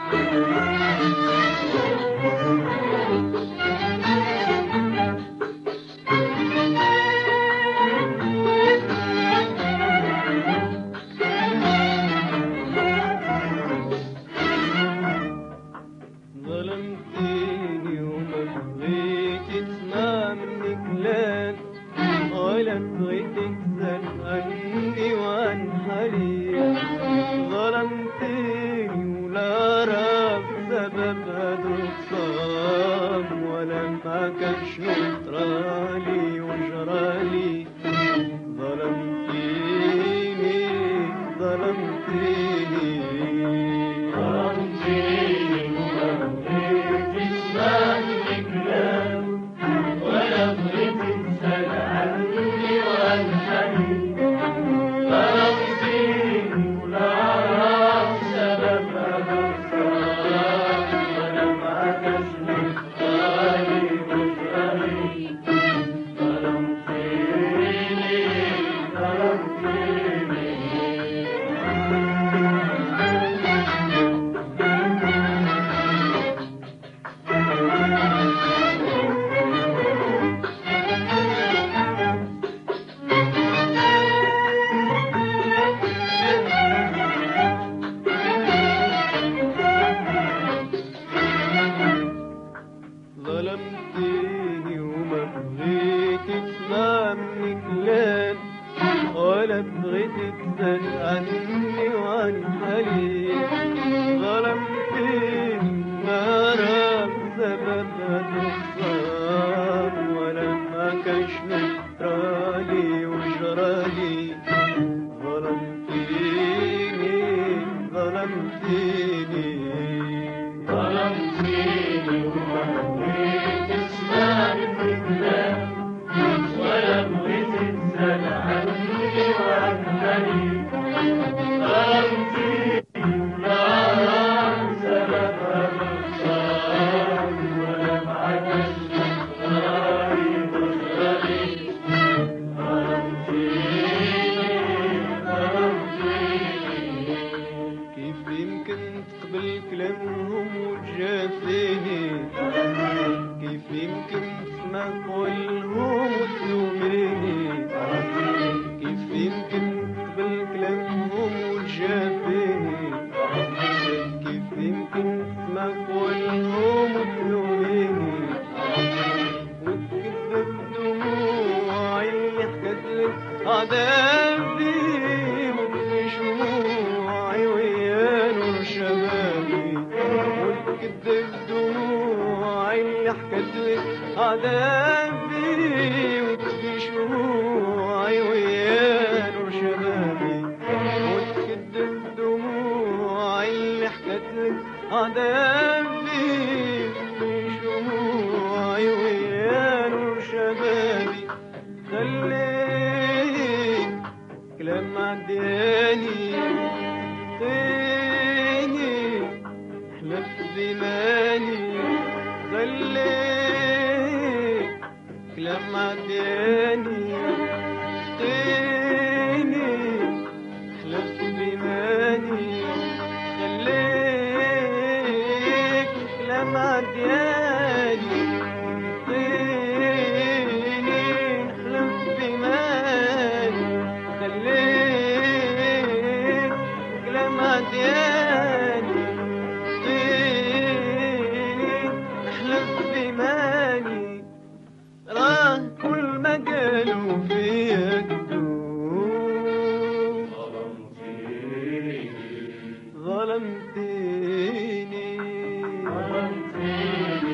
ظلمتيني وما بغيت تسمع مني كلام، ولا بغيت تسأل عني وعن حالي. ظلمتيني ولا عرف سبب هذا الخصام، ولا معك شنو طرالي وجرالي. ظلمتيني ظلمتيني ظلمتيني وما بغيت تسمع مني كلام، ولا بغيت تسأل عني وعن حالي. ظلمتيني ما عرف سبب هذا الخصام، ولا معك شنو طرالي وجرالي. ظلمتيني ظلمتيني وما بغيت تسمع مني كلام، ولا بغيت تسأل عني وعن حالي. ظلمتيني ولا عرف سبب هذا الخصام، ولا معك شنو طرالي وجرالي. ظلمتيني كيف يمكن تقبل كلامهم وتجافيني؟ كيف يمكن تسمع قولهم وتلوميني؟ كيف يمكن تقبل كلامهم وتجافيني؟ كيف يمكن تسمع قولهم وتلوميني؟ وتكذب دموعي اللي حكت لك عذابي، وتكفي شموعي ويا نور شبابي. وتكذب دموعي اللي حكت لك عذابي، وتكفي شموعي ويا نور شبابي. وتكذب دموعي اللي حكت لك عذابي، وتكفي شموعي ويا نور شبابي. خليك كلام عدياني، خيني احلف بإيماني. خليك كلام عدياني، خيني احلف بإيماني. خليك كلام عدياني، خيني احلف بإيماني. خليك كلام عدياني، خيني احلف بإيماني. راه كل ما قالوا فيا كذوب. ظلمتيني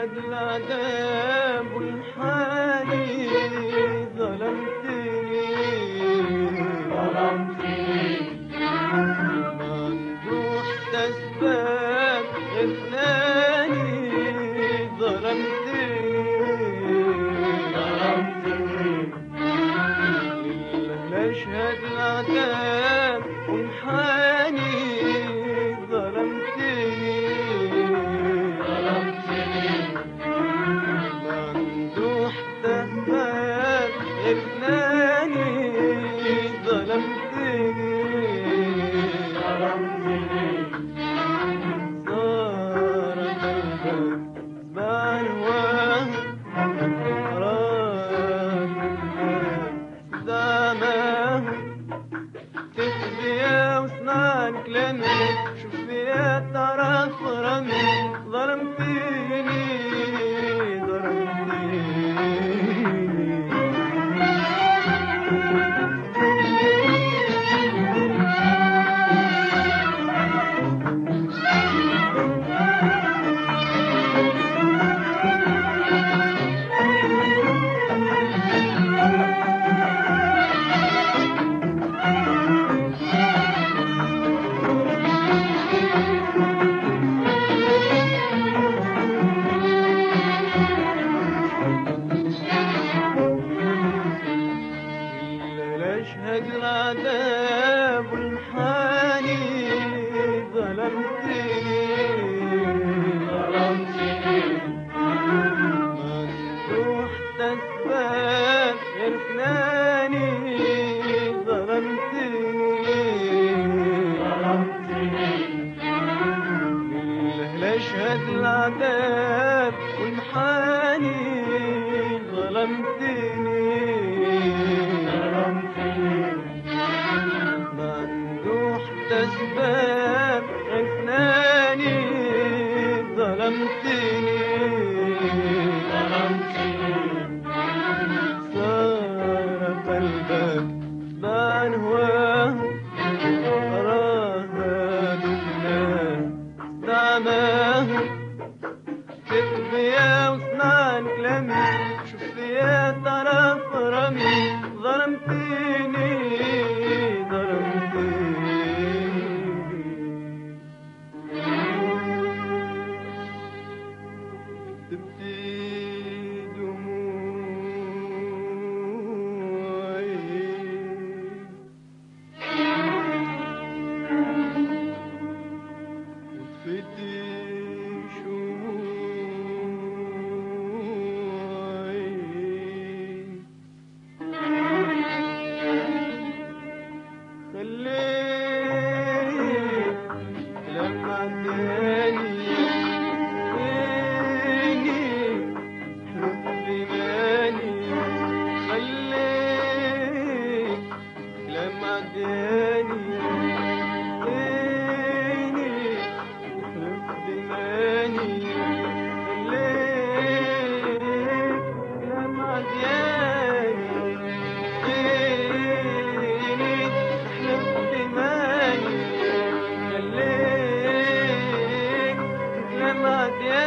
اشهد العذاب والحالي ظلمتني ممدوح تسباب غفلاني ظلمتني لله اشهد العذاب والحالي ظلمتني ممدوح تسباب غفلاني ظلمتني صار قلبك بعنوان راك دامه تخبيا واسنانك لمي شوف فيها تعرف رمي ظلمتيني اشهد العذاب والحاني ظلمتني ممدوح تسباب غرفناني ظلمتني لله اشهد العذاب والحاني ظلمتني ممدوح تسباب غفلاني ظلمتني صار قلبك بعنواه راها دنياه دعماه تخبيا واسنانك لمي شوف فيها طرف رمي ظلمتني تبكي دموعي وتفتي شموعي خليك لما عداني Yeah.